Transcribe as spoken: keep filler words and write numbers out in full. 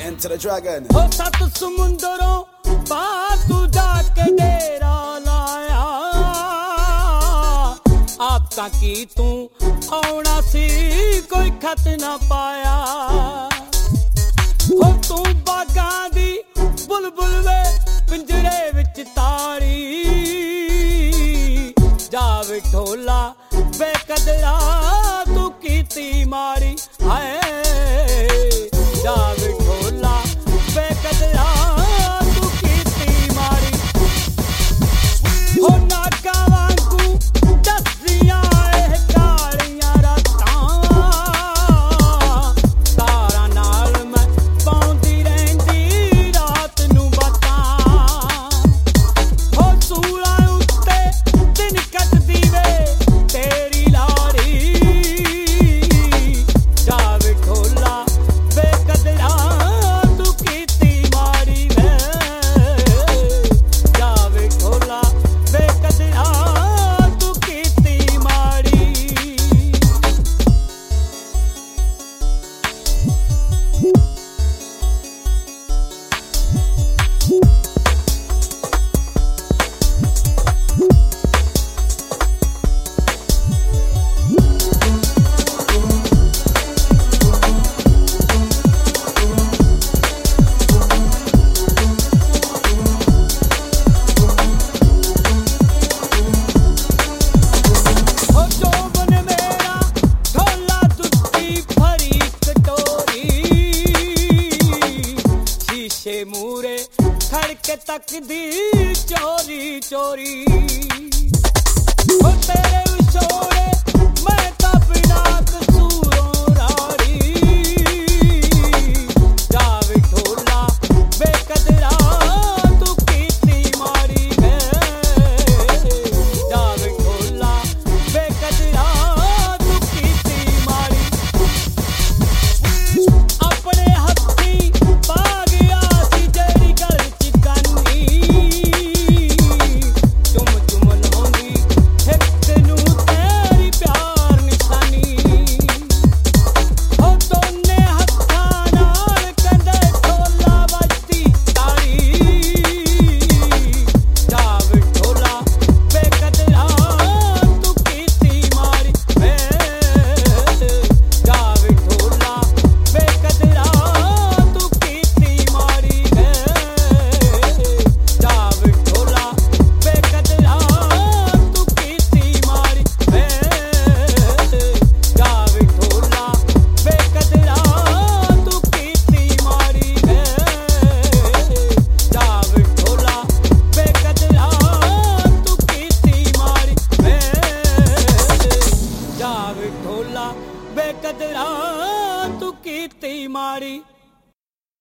Enter the dragon. हो सत समुंदरों पार तू जाके डेरा लाया आप ताकि तू आउना सी कोई खत ना पाया हो तू बागां दी बुलबुल वे पिंजरे विच तारी जावे ढोला बेकदरा तू कीती मारी हाय जावे ढोला बेकदरा तू कीती मारी हो नागा वांगू दसियां ए कालियां रातां तारा नाल मैं पाउंदी रहिंदी रात नूं बातां हो सूला उत्ते दिन कटदी वे तेरी लाड़ी जावे ढोला बेकदरा तू कीती मारी वे जावे ढोला बेकदरा तू कीती मारी हो जोबन मेरा ढोला दुत्ती भरी कटोरी शीशे मूरे खड़के तकदी चोरी चोरी हो तेरे विछोड़े मैं तां बिना कसूरों राड़ी जावे ढोला बेकदरा तू कीती मारी वे जावे ढोला बेकदरा तू कीती मारी अपने हत्थी पा गया सी जेड़ी गल च कानी चुम चुम लाउंदी हिक नूं तेरी प्यार निशानी हो दोने हत्थां नाल कंधे ढोला वजदी ताड़ी जावे ढोला बेकदरा तू कीती मारी वे जावे ढोला बेकदरा तू कीती मारी वे जावे ढोला बेकदरा तू कीती मारी वे जावे ढोला बेकदरा तू कीती मारी वे जावे ढोला बेकदरा तू कीती मारी वे जावे ढोला बेकदरा तू कीती मारी